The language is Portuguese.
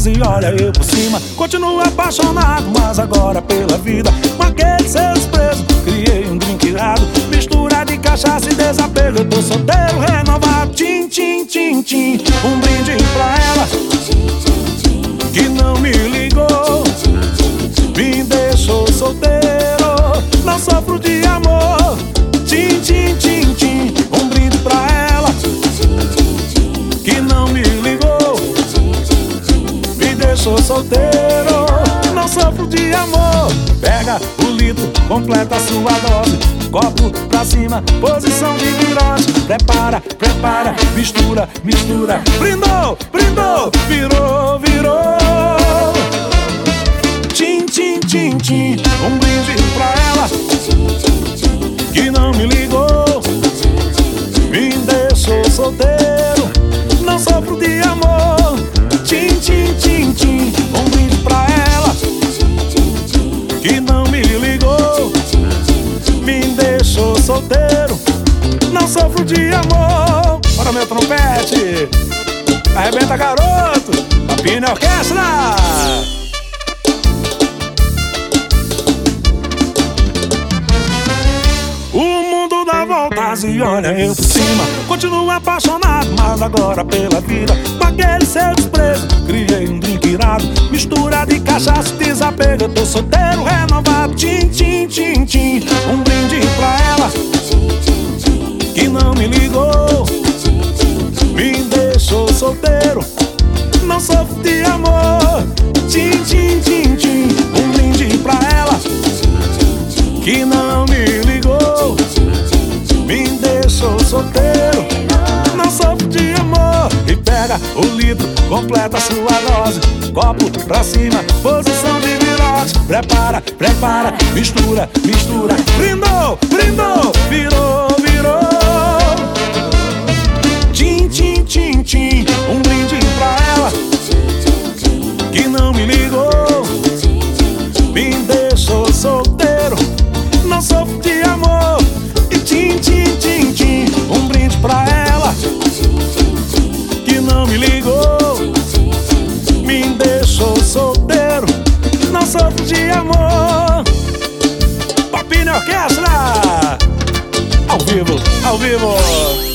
e olha eu por cima. Continuo apaixonado, mas agora pela vida. Com aquele seu desprezo, criei um drink irado. Mistura de cachaça e desapego. Eu tô solteiro, renovado. Tchim, tchim, tchim, tchim. Um brinde pra ela que não me ligou, me deixou solteiro. Não sofro de amor. Tchim, tchim, tchim, tchim. Um brinde pra ela que não me ligou, me deixou solteiro. Não sofro de amor. Pega o litro, completa a sua dose. Copo pra cima, posição de virote. Prepara, prepara, mistura, mistura. Brindou, brindou, virou, virou. Tchim, tchim, tchim, tchim. Um brinde pra ela que não me ligou, me deixou solteiro. Não sofro de amor. Tchim, tchim, tchim, tchim. Um brinde pra ela que não me ligou, me deixou solteiro. Não sofro de amor. Bora meu trompete, arrebenta garoto, Papinha Orquestra. O mundo dá voltas e olha eu por cima. Continuo apaixonado, mas agora pela vida. Com aquele seu desprezo, criei um drink irado. Mistura de cachaça e desapego. Eu tô solteiro, renovado. Tchim, tchim, tchim, tchim. Um brinde pra ela que não me ligou, me deixou solteiro. Não sofro de amor. Tchim, tchim, tchim, tchim. Um brinde pra ela que não me ligou, me deixou solteiro. Não sofro de amor. E pega o litro, completa a sua dose. Copo pra cima, posição de virote. Prepara, prepara, mistura, mistura. Brindou, brindou, virou, virou. Tchim, tchim, tchim, tchim. Um brinde pra ela que não me ligou, me deixou solteiro. Não sofro de amor. E tchim, tchim, tchim, tchim. Um brinde pra ela que não me ligou, me deixou solteiro. Não sofro de amor. Papinha Orquestra, ao vivo, ao vivo.